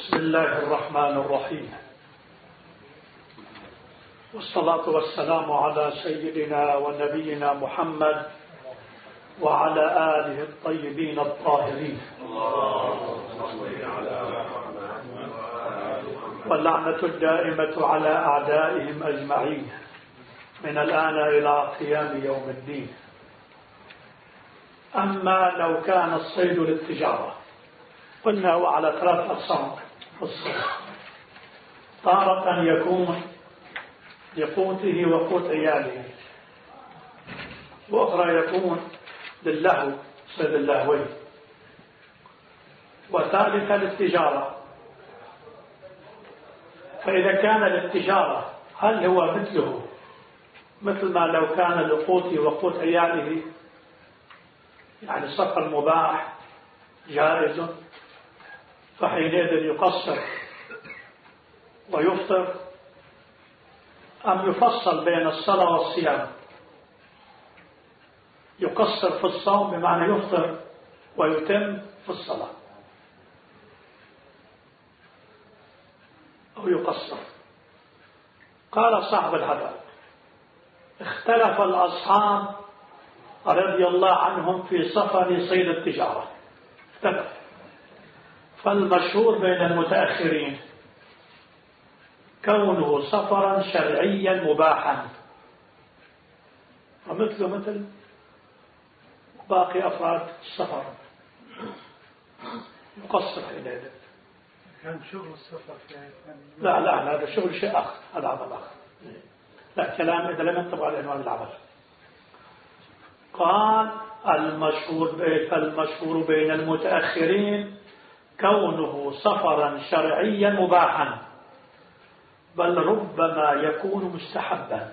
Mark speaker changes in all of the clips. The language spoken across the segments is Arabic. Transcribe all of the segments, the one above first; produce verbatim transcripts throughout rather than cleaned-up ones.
Speaker 1: بسم الله الرحمن الرحيم، والصلاة والسلام على سيدنا ونبينا محمد وعلى آله الطيبين الطاهرين، واللعنة الدائمة على أعدائهم أجمعين من الآن إلى قيام يوم الدين. أما لو كان الصيد للتجارة، قلنا هو على ثلاث أقسام في الصيد. تارة يكون لقوته وقوت عياله، وأخرى يكون للهو صيد اللهوي، وثالثا للتجارة. فإذا كان للتجارة هل هو مثله مثل ما لو كان لقوته وقوت عياله؟ يعني سفر مباح جائز، فحينئذ يقصر ويفطر، أم يفصل بين الصلاة والصيام؟ يقصر في الصوم بمعنى يفطر ويتم في الصلاة، أو يقصر. قال صاحب الهدى: اختلف الأصحاب رضي الله عنهم في سفر صيد التجارة، اختلف. فالمشهور بين المتأخرين كونه سفرا شرعيا مباحا، ومثله مثل باقي أفراد السفر، يقصر حينئذ.
Speaker 2: كان شغل السفر
Speaker 1: لا لا هذا شغل شيء آخر، هذا عمل آخر. لا كلام إذا لم ينطبق على عنوان العمل. قال المشهور فالمشهور بين المتأخرين كونه سفرا شرعيا مباحا، بل ربما يكون مستحبا،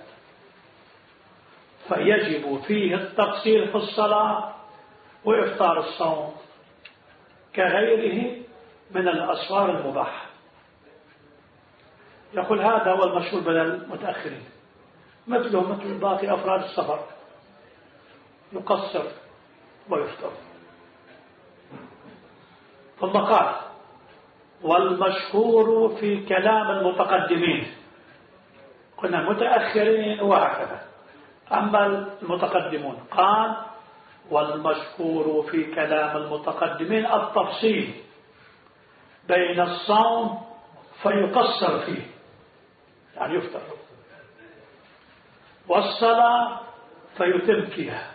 Speaker 1: فيجب فيه التقصير في الصلاة وإفطار الصوم كغيره من الأسفار المباحة. يقول هذا هو المشهور بين المتأخرين، مثله مثل باقي أفراد السفر، يقصر ويفطر. ثم قال: والمشهور في كلام المتقدمين. قلنا المتأخرين وهكذا، أما المتقدمون قال: والمشهور في كلام المتقدمين التفصيل بين الصوم فيقصر فيه، يعني يفطر، والصلاة فيتم فيها.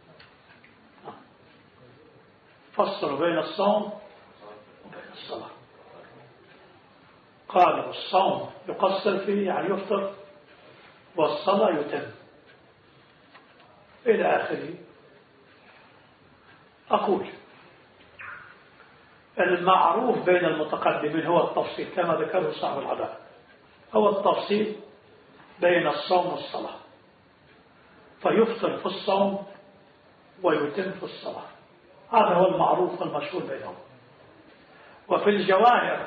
Speaker 1: فصلوا بين الصوم وبين الصلاة. قالوا الصوم يقصر فيه يعني يفطر، والصلاة يتم، إلى آخره. أقول المعروف بين المتقدمين هو التفصيل كما ذكره صاحب العداء، هو التفصيل بين الصوم والصلاة، فيفطر في الصوم ويتم في الصلاة. هذا هو المعروف والمشهور بينهم. وفي الجواهر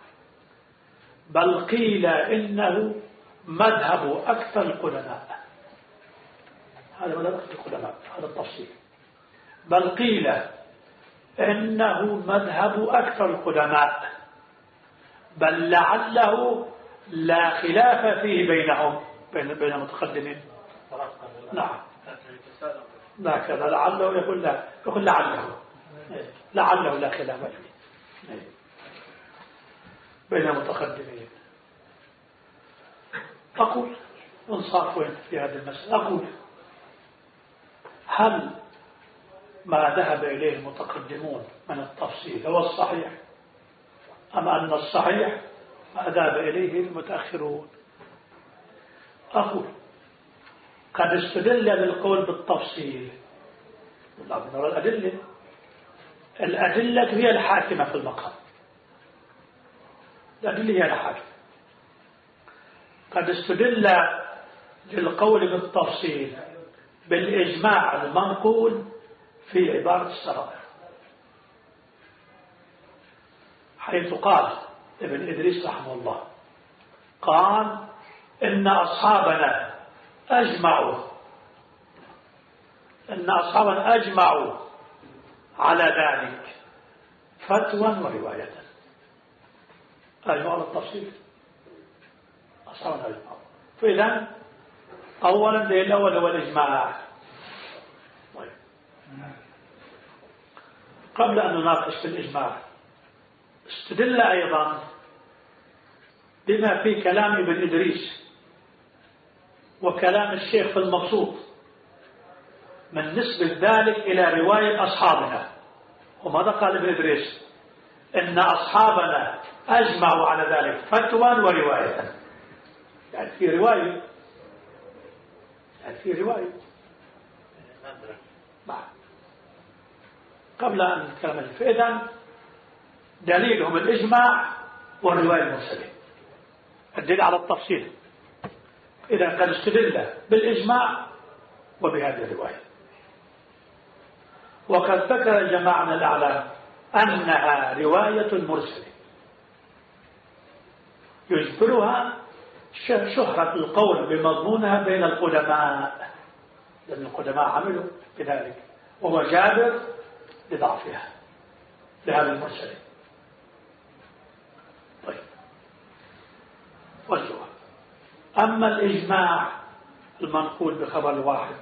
Speaker 1: بل قيل إنه مذهب أكثر القدماء، هذا مذهب أكثر القدماء، هذا التفصيل. بل قيل إنه مذهب أكثر القدماء، بل لعله لا خلاف فيه بينهم بين بين المتقدمين. نعم، لا كذا لعله يقول لا يقول لعله لعله لا خلاف فيه بين المتقدمين. أقول انصاف وين في هذه المسألة؟ أقول هل ما ذهب إليه المتقدمون من التفصيل هو الصحيح، أم أن الصحيح ما ذهب إليه المتأخرون؟ أقول قد استدل بالقول بالتفصيل. نرى الأدلة، الأدلة هي الحاكمة في المقام، الأدلة هي الحاكمة. قد استدل للقول بالتفصيل بالإجماع المنقول في عبارة السرائر، حيث قال ابن إدريس رحمه الله قال: إن أصحابنا أجمعوا إن أصحابنا أجمعوا على ذلك فتوى ورواية. أجمعوا على التفصيل أصحابنا أجمعوا. فإذا أولا دليل الأول هو الإجماع. طيب. قبل أن نناقش في الإجماع استدل أيضا بما في كلام ابن إدريس وكلام الشيخ في المبسوط من نسبة ذلك إلى رواية أصحابنا. وماذا قال ابن إدريس؟ إن أصحابنا أجمعوا على ذلك فتوى ورواية. يعني في رواية يعني في رواية بعد قبل أن نتكلم. فإذا دليلهم الإجماع والرواية المرسلة. الدليل على التفصيل إذا قد استدل بالإجماع وبهذه الرواية. وقد ذكر جماعة من الأعلام أنها رواية مرسلة يجبرها شهرة القول بمضمونها بين القدماء، لأن القدماء عملوا بذلك، وهو جابر لضعفها لهذا المرسل. طيب، والجواب. أما الإجماع المنقول بخبر الواحد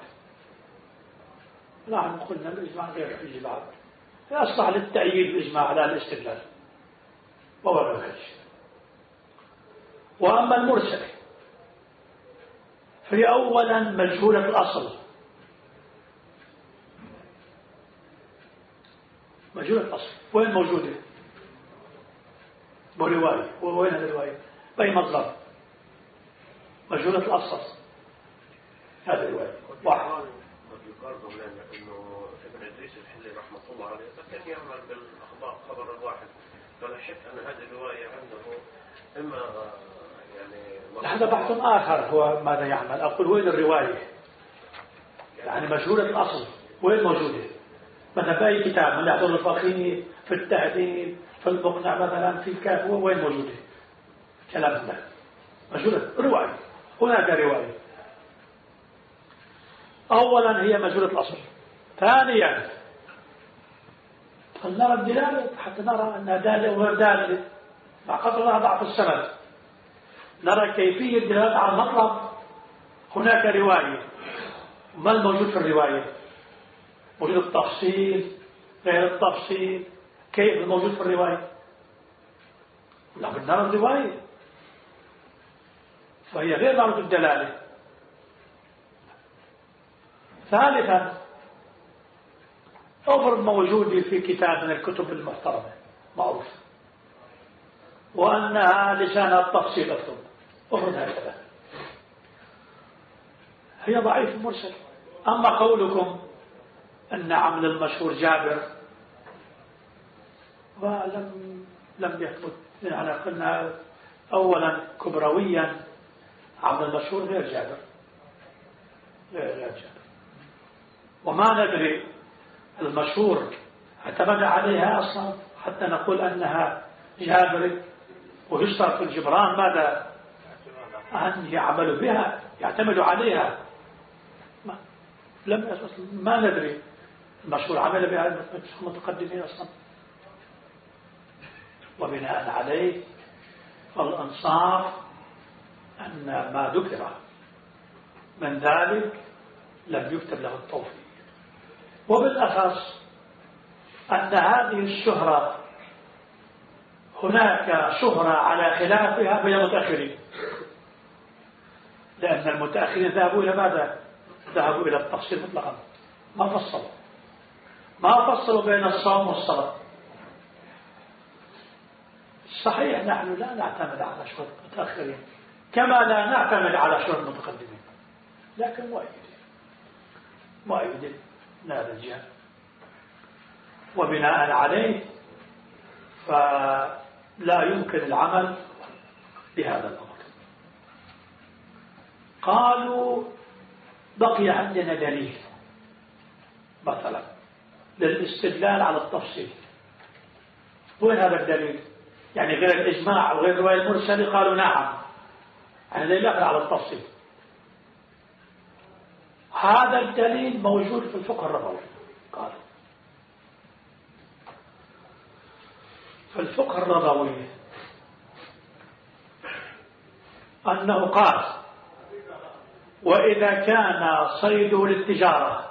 Speaker 1: نحن قلنا الإجماع غير حجي بعد، يصلح للتأييد الإجماع على الاستدلال وهو غير حجي. وأما المرسل فهي أولا مجهولة الأصل. مجهولة الأصل وين موجودة؟ برواية. وين هذه الرواية؟ بأي مصدر؟ مجهولة الأصل. هذه الرواية واحد.
Speaker 3: يقال انه ابن ادريس الحلي رحمه الله عليه كان يعمل بالاخبار خبر الواحد، فلحقت ان هذه الروايه عنده اما يعني
Speaker 1: هذا بحث آخر. هو ماذا يعمل؟ أقول وين الرواية؟ يعني مجهولة الأصل وين موجودة؟ مثلا في أي كتاب من يحضر الفقيه في التهذيب في المقنع مثلا في الكاف وين موجودة؟ كلام ده مجهولة رواية. هناك رواية. أولا هي مجهولة الأصل. ثانيا فلنرى الدلالة حتى نرى أنها دالة وغير دالة مع قدر الله ضعف السند. نرى كيفية دلالة على المطلب. هناك رواية، ما الموجود في الرواية؟ موجود التفصيل غير التفصيل. كيف الموجود في الرواية؟ لكن نرى الرواية فهي غير معروف الدلالة. ثالثا أمر موجود في كتاب من الكتب المحترمة معروف وأنها لسانها التفصيل أكتب أمر هكذا، هي ضعيف مرسل. أما قولكم أن عمل المشهور جابر ولم لم يثبت، يعني قلنا أولا كبرويا عمل المشهور غير جابر غير جابر، وما ندري المشهور اعتمد عليها أصلا حتى نقول أنها جابر، ويشترط في الجبران ماذا؟ أن يعملوا بها يعتمدوا عليها. ما لم ما ندري المشهور عمل بها المتقدمين أصلا. وبناء عليه فالأنصاف أن ما ذكر من ذلك لم يكتب له التوفيق، وبالأخص أن هذه الشهرة هناك شهرة على خلافها بين المتأخرين، لأن المتأخرين ذهبوا إلى ماذا؟ ذهبوا إلى التفصيل مطلقا، ما فصلوا ما فصلوا بين الصوم والصلاة. صحيح نحن لا نعتمد على شهرة المتأخرين كما لا نعتمد على شهرة المتقدمين، لكن مؤيد مؤيد هذا الجهة. وبناء عليه فلا يمكن العمل بهذا الأمر. قالوا بقي عندنا دليل مثلا للاستدلال على التفصيل. وين هذا الدليل؟ يعني غير الإجماع وغير رواية المرسل. قالوا نعم، يعني دليل على التفصيل. هذا الدليل موجود في الفقه الربوي. قالوا في الفقه الربوي أنه قال وإذا كان صيده للتجارة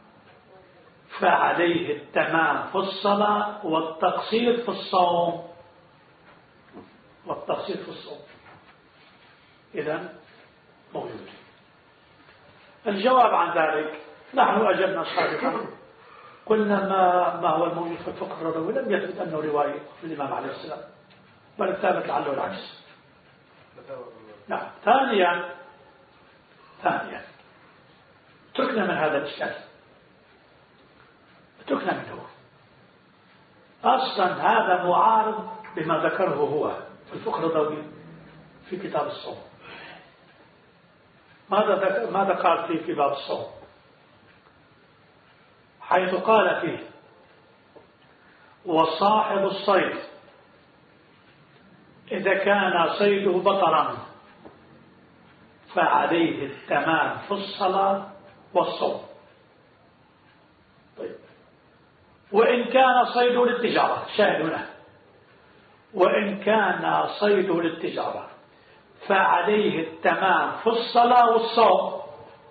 Speaker 1: فعليه التمام في الصلاة والتقصير في الصوم والتقصير في الصوم. إذن موجود. الجواب عن ذلك نحن أجبنا سابقا قلنا ما, ما هو الموجود في الفقه الرضوي لم يثبت أنه رواية من الإمام عليه السلام بل ثابت لعله العكس. نعم. ثانيا ثانيا تركنا من هذا الإشكال تركنا منه. أصلا هذا معارض بما ذكره هو في الفقه الرضوي في كتاب الصوم. ماذا ماذا قال فيه في باب الصوم؟ حيث قال فيه وصاحب الصيد إذا كان صيده بطرا فعليه التمام في الصلاة والصوم. طيب. وإن كان صيده للتجارة شاهد هنا وإن كان صيده للتجارة فعليه التمام في الصلاة والصوم.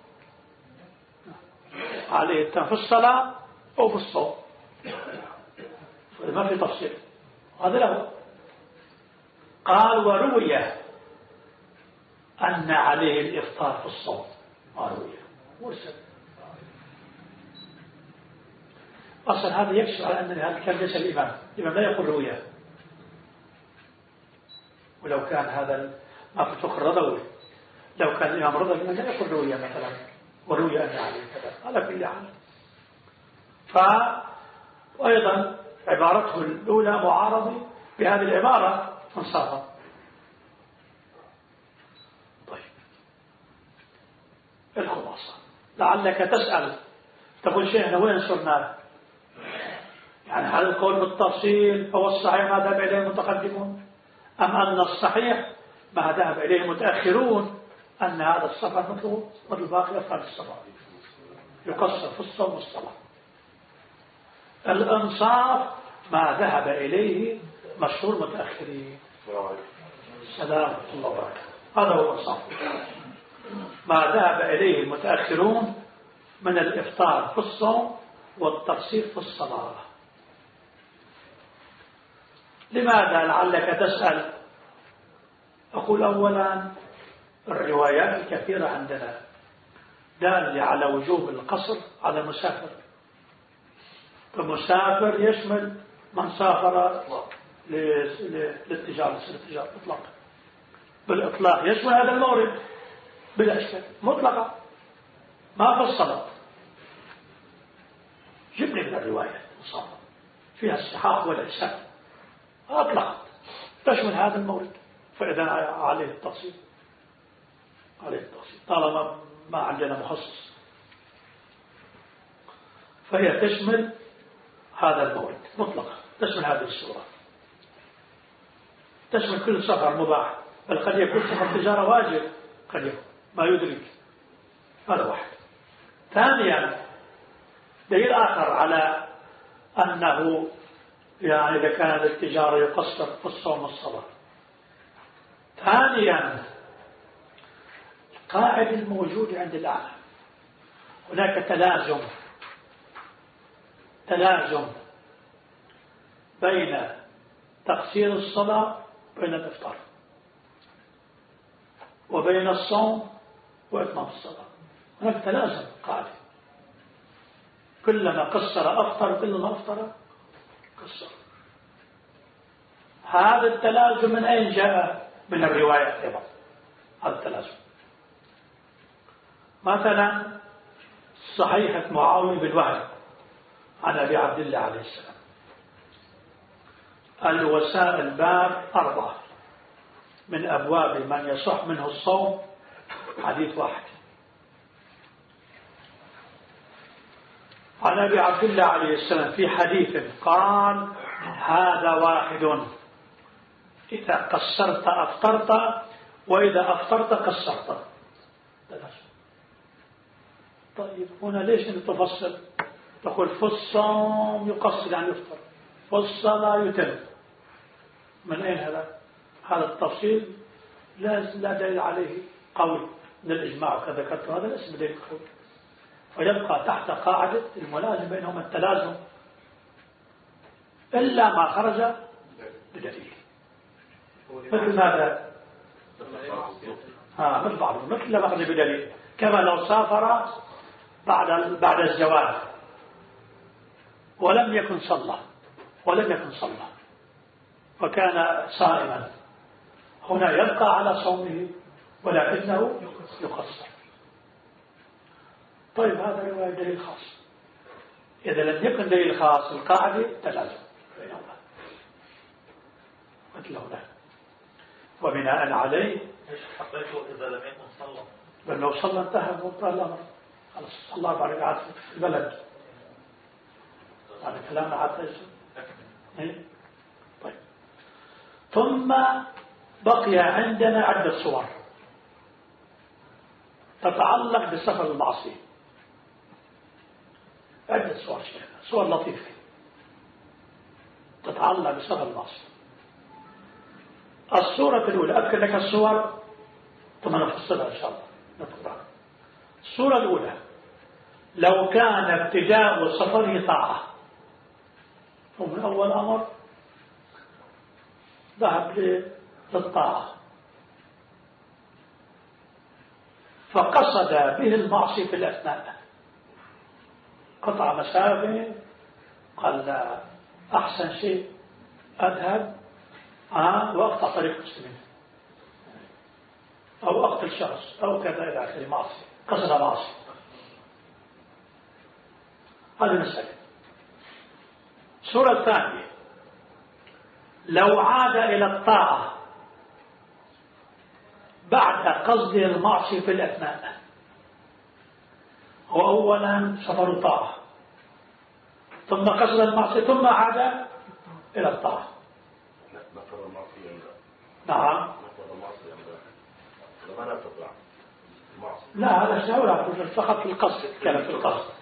Speaker 1: عليه التمام في الصلاة أو في الصوم ما في تفصيل. هذا له قال وروي أن عليه الإفطار في الصوم. وروي مرسل. أصلا هذا يكشف على أن هذا كان ليس الإمام. الإمام لا يقول رويه. ولو كان هذا ما في الفقه الرضوي لو كان الإمام رضوي لا يقول رويه مثلا وروي أن عليه كذا على كل حال. فأيضا عبارته الأولى معارضة بهذه العبارة انصافا. طيب الخلاصة لعلك تسأل تقول شيخنا وين صرنا؟ يعني هل القول بالتفصيل هو الصحيح ما ذهب إليه المتقدمون أم أن الصحيح ما ذهب إليه المتأخرون أن هذا السفر مثل مثل باقي أفعال السفر يقصر في الصوم والصلاة؟ الإنصاف ما ذهب إليه مشهور متأخرين. السلام الله وبركاته. هذا هو الإنصاف ما ذهب إليه المتأخرون من الإفطار في الصوم والتقصير في الصلاة. لماذا لعلك تسأل؟ أقول أولا الروايات الكثيرة عندنا دالة على وجوب القصر على المسافر. فالمسافر يشمل من سافر للتجارة للتجارة مطلقا بالإطلاق يشمل هذا المورد بلا إشكال مطلقا ما في الصلاة. جبني من الرواية مصابة فيها الصحاح والإحسان أطلقت تشمل هذا المورد. فإذا عليه التفصيل عليه التفصيل طالما ما عندنا مخصص فهي تشمل هذا المورد مطلقا تشمل هذه الصورة تشمل كل سفر مباح بل قد يكون سفر تجارة واجب قد يكون ما يدرك. هذا واحد. ثانيا دليل آخر على أنه يعني إذا كان التجارة يقصر في الصوم والصلاة. ثانيا القاعدة الموجودة عند العالم هناك تلازم تلازم بين تقصير الصلاة وبين الإفطار وبين الصوم وإتمام الصلاة. هناك تلازم قاعدة كلما قصر أفطر كلما أفطر قصر. هذا التلازم من أين جاء؟ من الروايات أيضا. هذا التلازم مثلا صحيحة معاوية بن وهب عن أبي عبد الله عليه السلام الوسائل باب أربعة من أبواب من يصح منه الصوم حديث واحد عن أبي عبد الله عليه السلام في حديث قال هذا واحد إذا قصرت أفطرت وإذا أفطرت قصرت. طيب هنا ليش أنت تفصل تقول في الصوم يقصر يعني يفطر في الصلاة يتم؟ من أين هذا؟ هذا التفصيل لا لا دليل عليه قوي من الإجماع كما ذكرت، هذا الاسم دليل قوي، فيبقى تحت قاعدة الملازم بينهما التلازم إلا ما خرج بدليل. مثل ماذا؟ ها مثل بعض مثل ما خرج بدليل، كما لو سافر بعد بعد الزواج ولم يكن صلى ولم يكن صلى وكان صائما، هنا يبقى على صومه ولكنه يقصر. طيب هذا رواية دليل خاص. إذا لم يكن دليل خاص القاعدة تلازم بينهما مثل هنا. وبناء عليه
Speaker 4: ايش حقيقه اذا لم يكن صلى؟
Speaker 1: بل لو صلى انتهى منتهى الامر، خلاص صلى اربع ركعات في البلد، هذا كلامنا حتى إيه؟ طيب. ثم بقي عندنا عدة صور تتعلق بسفر المعصية، عدة صور صور لطيفة تتعلق بسفر المعصية. الصورة الأولى أذكر لك الصور ثم نفصلها إن شاء الله نقرأ. الصورة الأولى لو كان ابتداء سفره طاعة، ومن أول أمر ذهب للطاعة فقصد به المعصية في الأثناء، قطع مسافة، قال لا أحسن شيء أذهب آه وأقطع طريق المسلمين أو أقتل شخص أو كذا إلى آخره، معصية قصد معصية. هذه مسألة. الصورة الثانية لو عاد إلى الطاعة بعد قصد المعصية في الأثناء، هو أولا سفر طاعة ثم قصد المعصية ثم عاد إلى الطاعة.
Speaker 5: نفر المعصية
Speaker 1: نعم.
Speaker 5: نفر المعصية لما لا تطلع المعصية.
Speaker 1: لا هذا شهورة فقط في القصد، كان في القصد.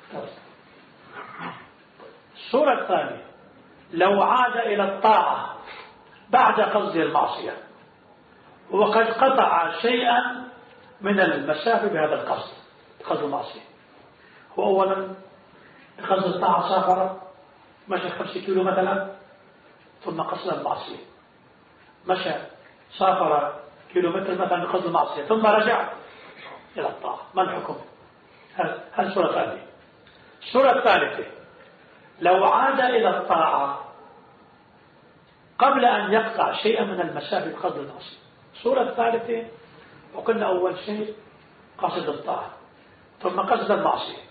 Speaker 1: الصورة الثانية لو عاد إلى الطاعة بعد قصد المعصية وقد قطع شيئا من المسافة بهذا القصد، قصد المعصية. هو أولا قصد الطاعة سافر مشى خمسة كيلو مثلا ثم قصد المعصية، مشى سافر كيلومتر مثلا بقصد المعصية ثم رجع إلى الطاعة، ما الحكم؟ هذه الصورة ثانية. الصورة الثالثة لو عاد إلى الطاعة قبل أن يقطع شيئا من المسافة بقصد المعصية. الصورة الثالثة وقلنا أول شيء قصد الطاعة ثم قصد المعصية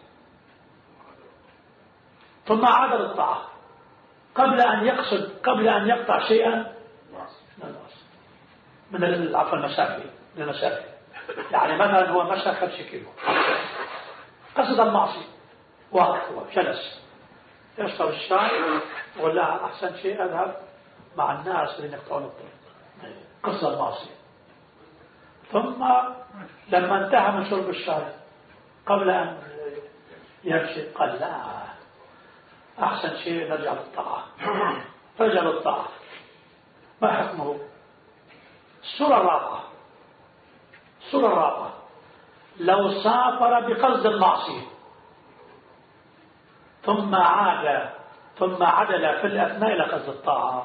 Speaker 1: ثم عاد للطاعة قبل أن يقصد قبل أن يقطع شيئا من العفو المسافة من المسافة، يعني مثلا هو مشى خمسة كيلو قصد المعصية، واقف هو جلس يشرب الشاي ولا أحسن شيء أذهب مع الناس اللي يقطعون الطريق، قصد المعصية. ثم لما انتهى من شرب الشاي قبل أن يمشي قال لا أحسن شيء نرجع للطاعة، رجع للطاعة. ما حكمه؟ الصورة الرابعة الصورة الرابعة لو سافر بقصد المعصية ثم عاد ثم عدل في الأثناء إلى قصد الطاعة.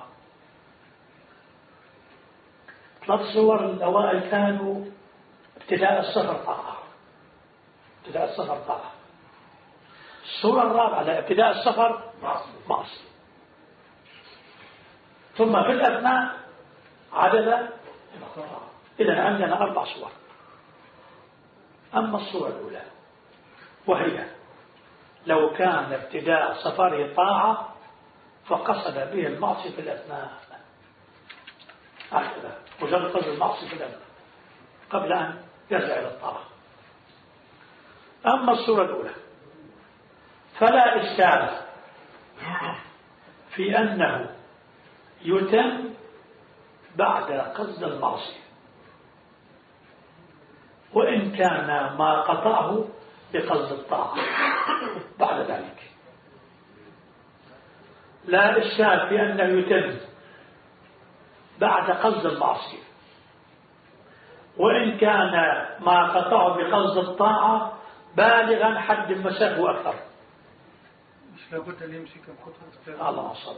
Speaker 1: ثلاث صور الأوائل كانوا ابتداء السفر طاعة، ابتداء السفر طاعة. الصورة الرابعة لابتداء السفر معصية ثم في الأثناء عدل. إذن عندنا أربع صور. أما الصورة الأولى وهي لو كان ابتداء سفره طاعة فقصد به المعصية في الأثناء، هكذا مجرد قصد المعصية في الأثناء قبل أن يرجع إلى الطاعة. أما الصورة الأولى فلا إشكال في أنه يتم بعد قصد المعصية وإن كان ما قطعه بقصد الطاعة بعد ذلك. لا إشكال في أنه يتم بعد قصد المعصية وإن كان ما قطعه بقصد الطاعة بالغا حد المسافة وأكثر.
Speaker 2: مش لابد أن يمشي كم خطوة.
Speaker 1: الله أصبر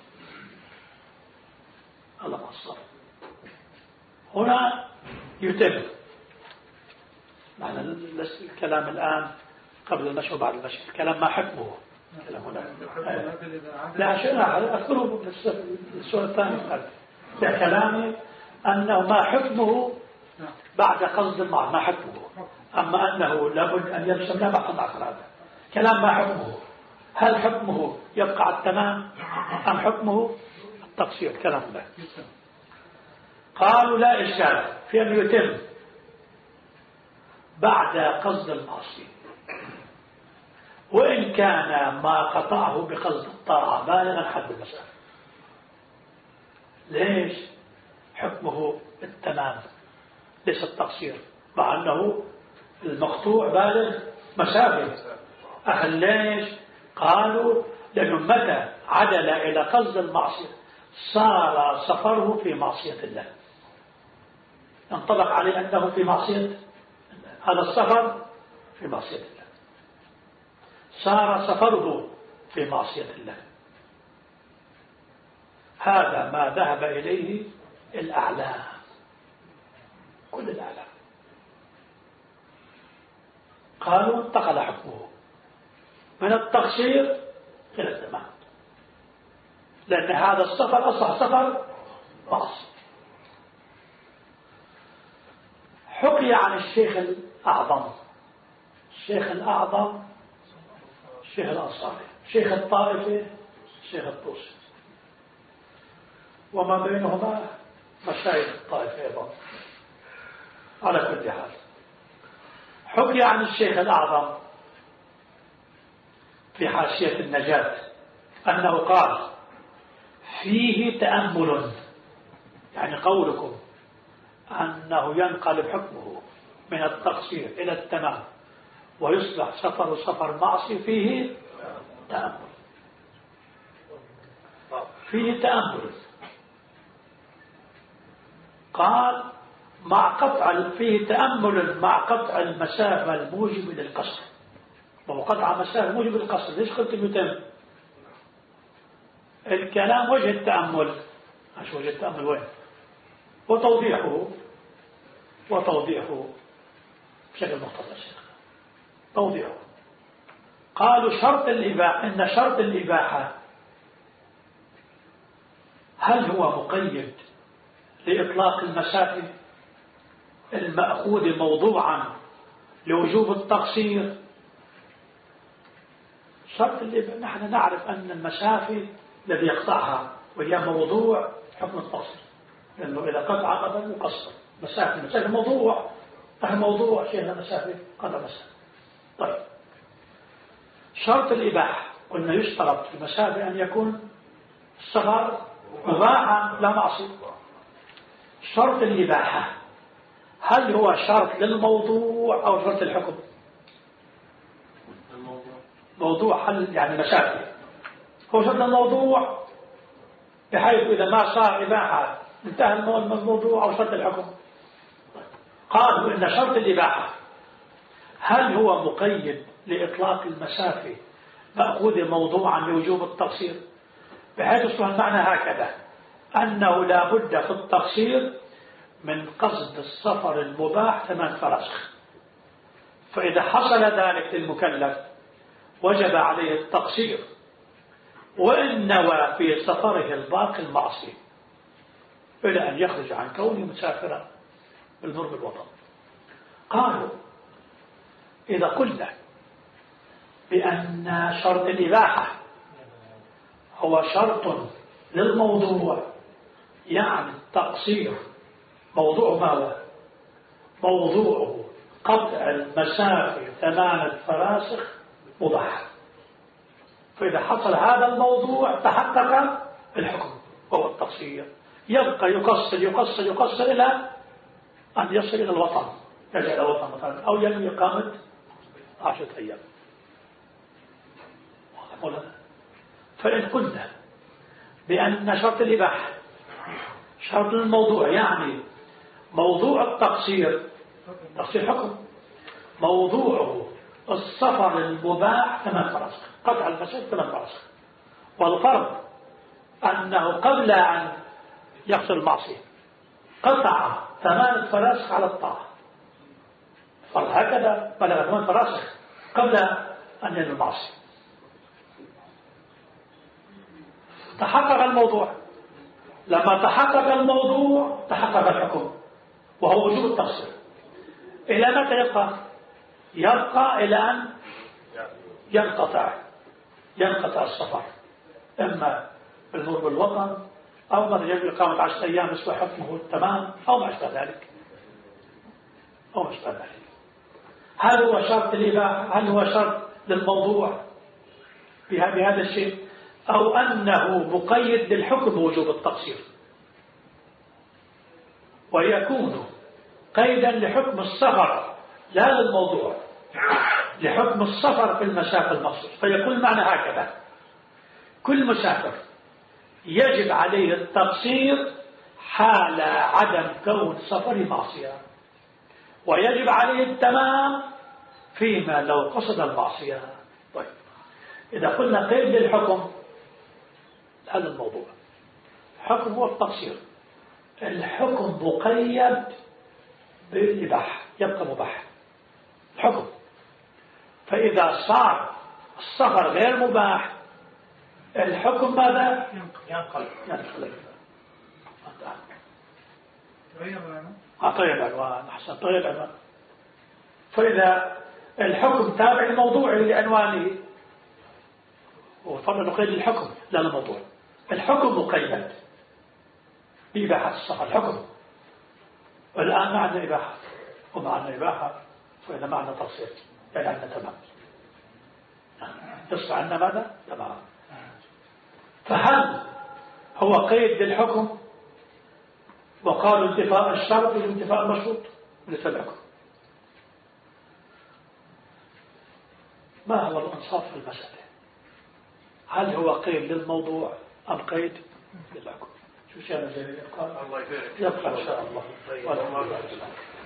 Speaker 1: الله أصبر. هنا يتم معنى الكلام الآن قبل المشي وبعد المشي. الكلام ما حكمه الكلام هنا لا شيء أذكره السؤال الثاني. لا كلامي أنه ما حكمه بعد قصد المعنى ما حكمه. أما أنه لابد أن يرسم لا بحث عن هذا كلام ما حكمه. هل حكمه يبقى على التمام أم حكمه التقصير؟ كلام له. قالوا لا إشكال في أن يتم بعد قصد المعصية وإن كان ما قطعه بقصد الطاعة بالغا حد المسافة. ليش؟ حكمه التمام ليس التقصير مع أنه المقطوع بالغ مسافة. أهل ليش؟ قالوا لأنه متى عدل إلى قصد المعصية صار سفره في معصية الله. ينطبق عليه أنه في معصية هذا السفر في معصية الله. صار سفره في معصية الله. هذا ما ذهب إليه الأعلام كل الأعلام. قالوا انتقل حكمه من التقصير إلى التمام لأن هذا السفر أصبح سفر معصية. حكي عن الشيخ الأعظم الشيخ الأعظم الشيخ الأنصاري شيخ الطائفة الشيخ الطوسي وما بينهما مشايخ الطائفة أيضا. على كل حال حكي عن الشيخ الأعظم في حاشية النجاة أنه قال فيه تأمل يعني قولكم أنه ينقلب حكمه من التقصير إلى التمام ويصبح سفر سفر معصي فيه تأمل فيه تأمل. قال مع قطع فيه تأمل مع قطع المسافة الموجب للقصر. وقطع مسافة موجب للقصر ليش قلت يتم الكلام وجه التأمل. ايش وجه التأمل وين؟ وتوضيحه وتوضيحه بشكل مختصر شيخ توضيحه. قالوا شرط الإباحة إن شرط الإباحة هل هو مقيد لإطلاق المسافة المأخوذ موضوعا لوجوب التقصير؟ شرط الإباحة نحن نعرف أن المسافة الذي يقطعها وهي موضوع حكم التقصير لأنه إذا قطع قطع يقصر مسافة مسافة موضوع أهم موضوع شيء مسافة قطع مسافة. طيب شرط الإباحة قلنا يشترط في المسافة أن يكون السفر مباحا لا معصية. شرط الإباحة هل هو شرط للموضوع أو شرط الحكم؟ موضوع حل يعني مسافة هو شرط الموضوع بحيث إذا ما صار إباحة انتهى الموضوع أو شرط الحكم. قالوا إن شرط الإباحة هل هو مقيد لإطلاق المسافة مأخوذ موضوعا لوجوب التقصير بحيث يصبح المعنى هكذا أنه لا بد في التقصير من قصد السفر المباح ثمان فراسخ. فإذا حصل ذلك للمكلف وجب عليه التقصير وإن نوى في سفره الباقي المعصية إلى أن يخرج عن كونه مسافرا بالمر بالوطن. قالوا إذا قلنا بأن شرط الإباحة هو شرط للموضوع يعني التقصير موضوع ماذا؟ موضوعه قطع المسافة ثمانية فراسخ مباح. فإذا حصل هذا الموضوع تحقق الحكم وهو التقصير. يبقى يقصر يقصر يقصر إلى أن يصل إلى الوطن يرجع إلى الوطن مثلا أو ينوي إقامة عشرة أيام. فإن قلنا بأن شرط الإباحة شرط الموضوع يعني موضوع التقصير تقصير حكم، موضوعه السفر المباح ثمان فرسخ، قطع المسافة ثمان فرسخ، والفرض أنه قبل أن يحصل المعصية قطع ثمان فراسخ على الطاعة، فرض هكذا بلغ ثمان فراسخ قبل أن ينوي المعصية. تحقق الموضوع، لما تحقق الموضوع تحقق الحكم وهو وجوب التقصير. إلى متى يبقى؟ يبقى إلى أن ينقطع ينقطع السفر، إما بالمرور بالوطن أو ما يجب إقامة عشرة أيام مثل حكمه التمام أو ما أشبه ذلك أو ما أشبه ذلك. هل هو شرط الإباحة؟ هل هو شرط للموضوع بهذا الشيء، أو أنه مقيد للحكم بوجوب التقصير ويكون قيدا لحكم السفر لا للموضوع، لحكم السفر في المسافة المقصود، فيكون المعنى هكذا: كل مسافر يجب عليه التقصير حال عدم كون سفر معصية، ويجب عليه التمام فيما لو قصد المعصية. طيب، إذا قلنا قيد للحكم هذا الموضوع، حكم هو التقصير، الحكم مقيد بالإباحة يبقى مباح الحكم، فإذا صار السفر غير مباح الحكم ماذا؟
Speaker 4: ينقلب
Speaker 1: ينقلب.
Speaker 2: تغير العنوان.
Speaker 1: أعطيه العنوان أحسن، تغير العنوان. فإذا الحكم تابع لموضوعه لعنوانه وفضل نقيد الحكم لا الموضوع، الحكم مقيد بإباحة السفر الحكم، والآن ما عندنا إباحة وما عندنا إباحة، فإذا ما عندنا تقصير يعني عندنا تمام، يصبح عندنا ماذا؟ تمام. فهل هو قيد للحكم وقالوا انتفاء الشرط والانتفاء المشروط لتبعكم؟ ما هو الانصاف في المسألة؟ هل هو قيد للموضوع أم قيد للحكم؟ شو شيء زي يبقى؟
Speaker 3: الله يبارك.
Speaker 1: يبقى إن شاء الله.